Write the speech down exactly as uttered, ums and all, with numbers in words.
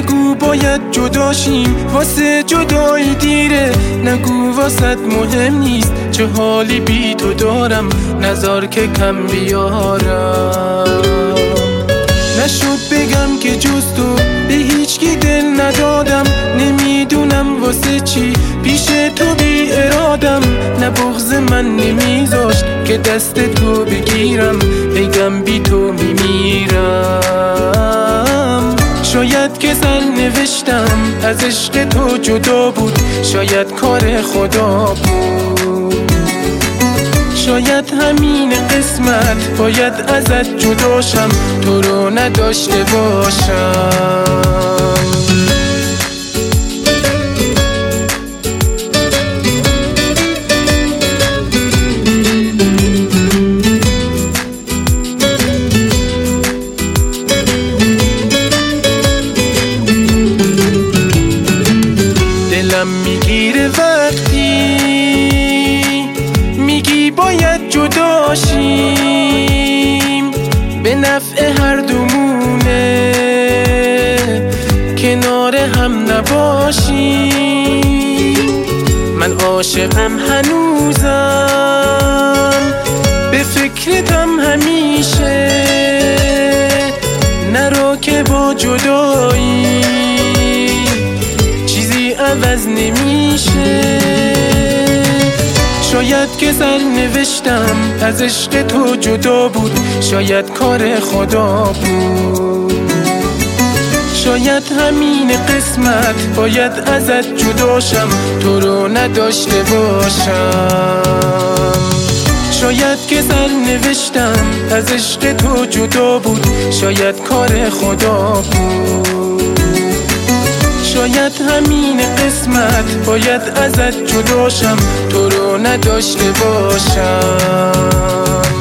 نگو باید جداشیم واسه جدایی دیره، نگو واسط مهم نیست چه حالی بی تو دارم، نذار که کم بیارم. نشد بگم که جز تو به هیچ کی دل ندادم، نمیدونم واسه چی پیش تو بی ارادم. نه بغض من نمیذاشت که دست تو بگیرم، بگم بی تو میمیرم. شاید که سر نوشتم از عشق تو جدا بود، شاید کار خدا بود، شاید همین قسمت باید ازت جداشم، تو رو نداشته باشم. دلم میگیره وقتی میگی باید جداشیم، به نفع هر دومونه کنار هم نباشیم. من عاشقم هنوزم، به فکرتم همیشه، نرو که با جدایی چیزی عوض نمیشه. شاید که سر نوشتم از عشق تو جدا بود، شاید کار خدا بود، شاید همین قسمت باید ازت جداشم، تو رو نداشته باشم. شاید که سر نوشتم از عشق تو جدا بود، شاید کار خدا بود، شاید همین قسمت باید ازت جداشم، تو رو نداشته باشم.